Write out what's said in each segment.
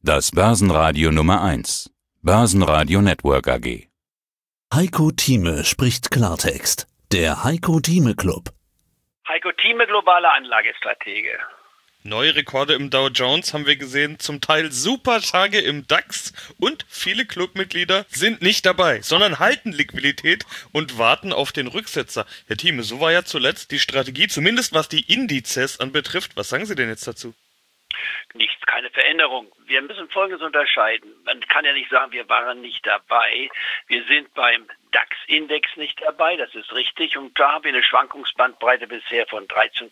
Das Börsenradio Nummer 1. Börsenradio Network AG. Heiko Thieme spricht Klartext. Der Heiko Thieme Club. Heiko Thieme, globaler Anlagestratege. Neue Rekorde im Dow Jones haben wir gesehen, zum Teil super Tage im DAX und viele Clubmitglieder sind nicht dabei, sondern halten Liquidität und warten auf den Rücksetzer. Herr Thieme, so war ja zuletzt die Strategie, zumindest was die Indizes anbetrifft. Was sagen Sie denn jetzt dazu? Nichts, keine Veränderung. Wir müssen Folgendes unterscheiden. Man kann ja nicht sagen, wir waren nicht dabei. Wir sind beim DAX-Index nicht dabei, das ist richtig. Und da haben wir eine Schwankungsbandbreite bisher von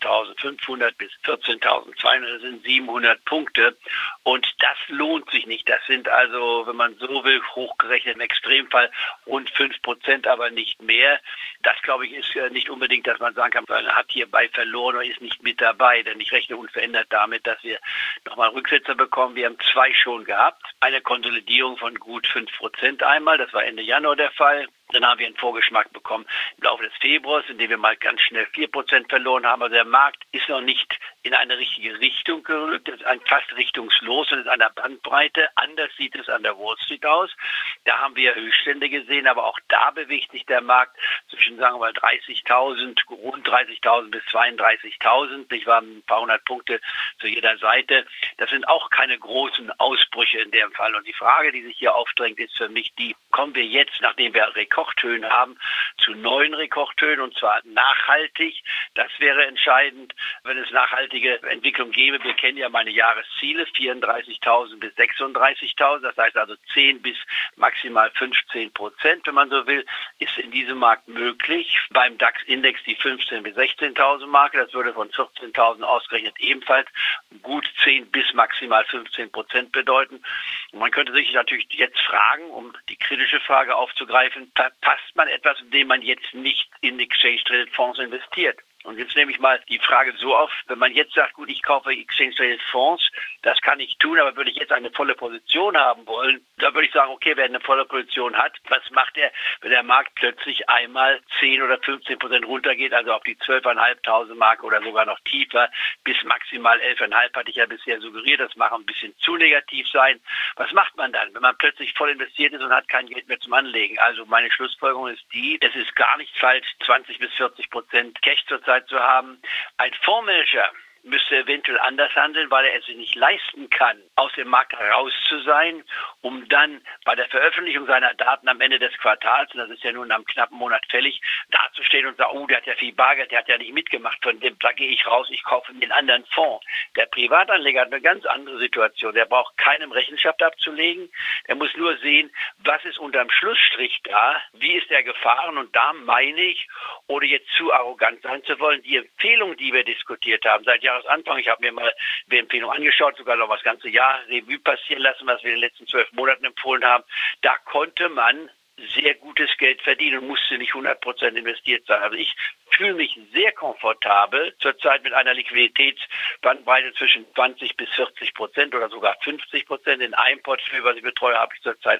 13.500 bis 14.200, das sind 700 Punkte. Und das lohnt sich nicht. Das sind also, wenn man so will, hochgerechnet im Extremfall rund 5%, aber nicht mehr. Das, glaube ich, ist nicht unbedingt, dass man sagen kann, man hat hierbei verloren oder ist nicht mit dabei. Denn ich rechne unverändert damit, dass wir nochmal Rücksetzer bekommen. Wir haben 2 schon gehabt. Eine Konsolidierung von gut 5% einmal, das war Ende Januar der Fall. Dann haben wir einen Vorgeschmack bekommen im Laufe des Februars, in dem wir mal ganz schnell 4% verloren haben. Also der Markt ist noch nicht in eine richtige Richtung gerückt, ist fast richtungslos und ist an der Bandbreite. Anders sieht es an der Wall Street aus. Da haben wir Höchststände gesehen, aber auch da bewegt sich der Markt zwischen, sagen wir mal, 30.000, rund 30.000 bis 32.000. Ich war ein paar hundert Punkte zu jeder Seite. Das sind auch keine großen Ausbrüche in dem Fall. Und die Frage, die sich hier aufdrängt, ist für mich die: Kommen wir jetzt, nachdem wir Rekordhöhen haben, zu neuen Rekordhöhen, und zwar nachhaltig? Das wäre entscheidend, wenn es nachhaltige Entwicklung gäbe. Wir kennen ja meine Jahresziele, 34.000 bis 36.000, das heißt also 10 bis maximal 15%, wenn man so will, ist in diesem Markt möglich. Beim DAX-Index die 15.000 bis 16.000 Marke, das würde von 14.000 ausgerechnet ebenfalls gut 10 bis maximal 15% bedeuten. Und man könnte sich natürlich jetzt fragen, um die kritische Frage aufzugreifen: Verpasst man etwas, indem man jetzt nicht in Exchange-Traded Fonds investiert? Und jetzt nehme ich mal die Frage so auf: Wenn man jetzt sagt, gut, ich kaufe Exchange-Traded Fonds, das kann ich tun, aber würde ich jetzt eine volle Position haben wollen, da würde ich sagen, okay, wer eine volle Position hat, was macht er, wenn der Markt plötzlich einmal 10 oder 15% runtergeht, also auf die 12.500 Marke oder sogar noch tiefer, bis maximal 11.500 hatte ich ja bisher suggeriert, das mag ein bisschen zu negativ sein. Was macht man dann, wenn man plötzlich voll investiert ist und hat kein Geld mehr zum Anlegen? Also meine Schlussfolgerung ist die: Es ist gar nicht falsch, 20 bis 40% Cash zurzeit zu haben. Ein Fondsmanager müsste eventuell anders handeln, weil er es sich nicht leisten kann, aus dem Markt heraus zu sein, um dann bei der Veröffentlichung seiner Daten am Ende des Quartals, und das ist ja nun am knappen Monat fällig, dazustehen und sagen, der hat ja viel Bargeld, der hat ja nicht mitgemacht, von dem, da gehe ich raus, ich kaufe den anderen Fonds. Der Privatanleger hat eine ganz andere Situation. Der braucht keinem Rechenschaft abzulegen. Der muss nur sehen, was ist unterm Schlussstrich da, wie ist er gefahren, und da meine ich, ohne jetzt zu arrogant sein zu wollen, die Empfehlung, die wir diskutiert haben seit Jahresanfang, ich habe mir mal die Empfehlung angeschaut, sogar noch das ganze Jahr Revue passieren lassen, was wir in den letzten 12 Monaten empfohlen haben, da konnte man sehr gutes Geld verdienen und musste nicht 100% investiert sein. Also ich fühle mich sehr komfortabel zurzeit mit einer Liquiditätsbandbreite zwischen 20 bis 40% oder sogar 50%. In einem Portfolio, was ich betreue, habe ich zurzeit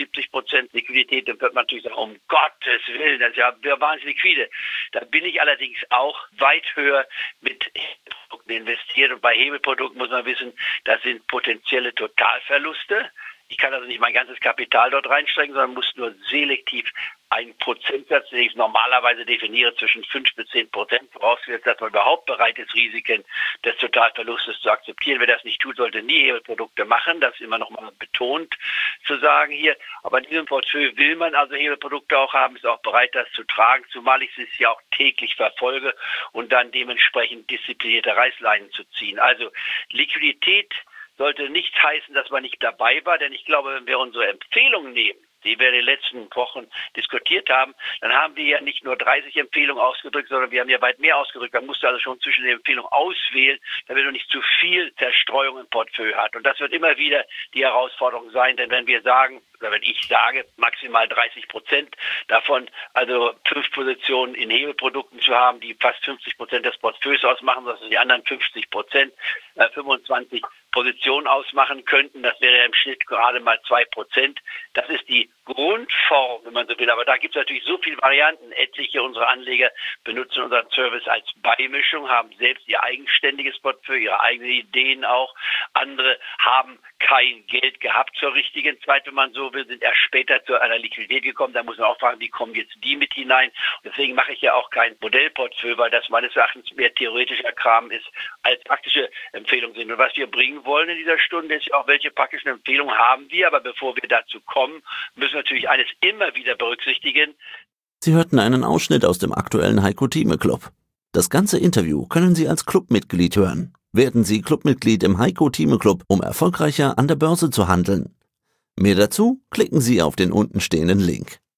71% Liquidität. Dann wird man natürlich sagen, um Gottes Willen, das ist ja wahnsinnig liquide. Da bin ich allerdings auch weit höher mit Hebelprodukten investiert. Und bei Hebelprodukten muss man wissen, das sind potenzielle Totalverluste. Ich kann also nicht mein ganzes Kapital dort reinstrecken, sondern muss nur selektiv einen Prozentsatz, den ich normalerweise definiere, zwischen 5 bis 10%, vorausgesetzt, dass man überhaupt bereit ist, Risiken des Totalverlustes zu akzeptieren. Wer das nicht tut, sollte nie Hebelprodukte machen. Das ist immer noch mal betont zu sagen hier. Aber in diesem Portfolio will man also Hebelprodukte auch haben, ist auch bereit, das zu tragen, zumal ich es ja auch täglich verfolge und dann dementsprechend disziplinierte Reißleinen zu ziehen. Also Liquidität sollte nicht heißen, dass man nicht dabei war, denn ich glaube, wenn wir unsere Empfehlungen nehmen, die wir in den letzten Wochen diskutiert haben, dann haben wir ja nicht nur 30 Empfehlungen ausgedrückt, sondern wir haben ja weit mehr ausgedrückt. Man musste also schon zwischen den Empfehlungen auswählen, damit man nicht zu viel Zerstreuung im Portfolio hat. Und das wird immer wieder die Herausforderung sein, denn wenn wir sagen, oder wenn ich sage, maximal 30% davon, also 5 Positionen in Hebelprodukten zu haben, die fast 50% des Portfolios ausmachen, das sind die anderen 50%, 25 Position ausmachen könnten. Das wäre im Schnitt gerade mal 2%. Das ist die Grundform, wenn man so will. Aber da gibt es natürlich so viele Varianten. Etliche unserer Anleger benutzen unseren Service als Beimischung, haben selbst ihr eigenständiges Portfolio, ihre eigenen Ideen auch. Andere haben kein Geld gehabt zur richtigen Zeit, wenn man so will, sind erst später zu einer Liquidität gekommen. Da muss man auch fragen, wie kommen jetzt die mit hinein? Und deswegen mache ich ja auch kein Modellportfolio, weil das meines Erachtens mehr theoretischer Kram ist, als praktische Empfehlungen sind. Und was wir bringen wollen in dieser Stunde ist ja auch, welche praktischen Empfehlungen haben wir. Aber bevor wir dazu kommen, müssen wir natürlich eines immer wieder berücksichtigen. Sie hörten einen Ausschnitt aus dem aktuellen Heiko Thieme Club. Das ganze Interview können Sie als Clubmitglied hören. Werden Sie Clubmitglied im Heiko Thieme Club, um erfolgreicher an der Börse zu handeln. Mehr dazu klicken Sie auf den untenstehenden Link.